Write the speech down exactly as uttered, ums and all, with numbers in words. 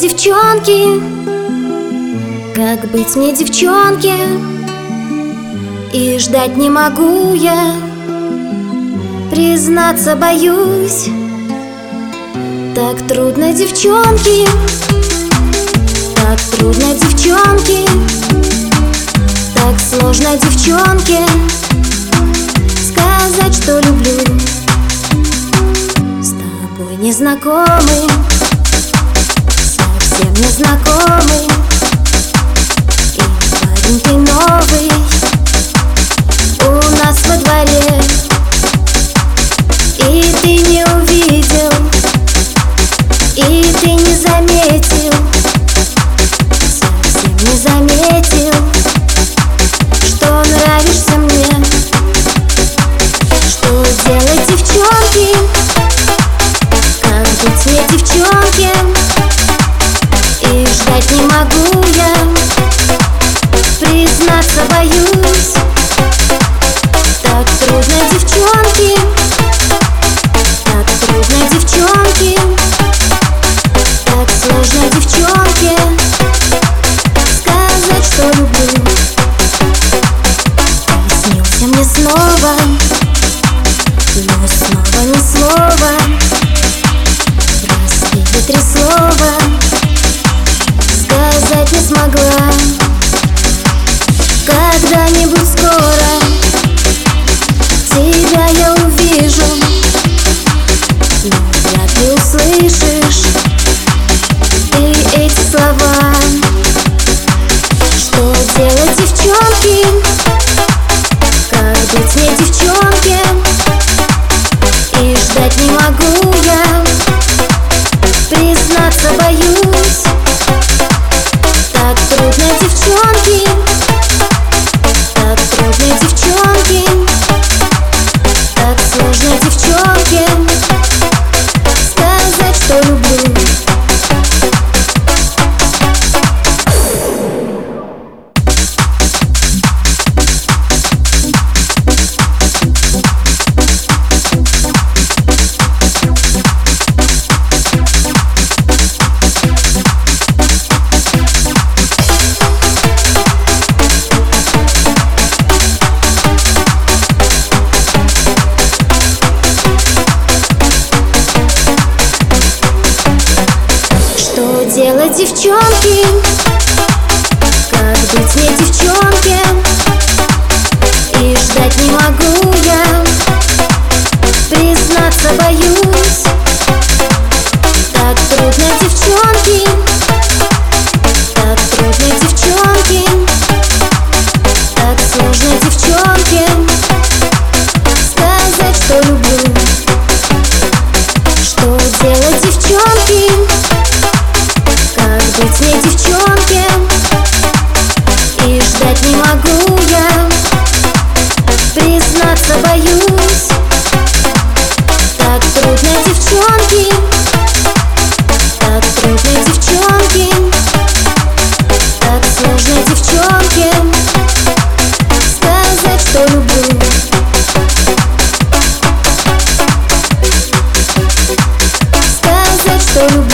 девчонки? Как быть мне, девчонке? И ждать не могу я, признаться боюсь. Так трудно, девчонки, так трудно, девчонки, так сложно, девчонки, сказать, что люблю. С тобой незнакомый, совсем незнакомый, и парень ты новый у нас во дворе. И ты не увидел, и ты не заметил, совсем не заметил, что нравишься мне. Что делать, девчонки? Как быть мне, девчонке? И ждать не могу я, признаться боюсь. Так трудно, девчонки, так трудно, девчонки, так сложно, девчонки, сказать, что люблю. Ты снился мне снова, но снова ни слова, простые три слова сказать не смогла. Когда-нибудь скоро тебя я увижу, но вряд ли услышишь ты эти слова. Что делать, девчонки? Как быть мне, девчонке? И ждать не могу я, признаться боюсь. Так трудно, девчонки, так трудно, девчонки, так сложно, девчонки, сказать, что люблю. Что делать, девчонки? Как быть мне, девчонке? И ждать не могу я, признаться боюсь. Так трудно, девчонки, так трудно, девчонки, так сложно, девчонки, сказать, что люблю. Что делать, девчонки? Как быть мне, девчонке? И ждать не могу я, признаться боюсь. Так трудно, девчонки, так трудно, девчонки, так сложно, девчонки, сказать, что люблю. Сказать, что люблю.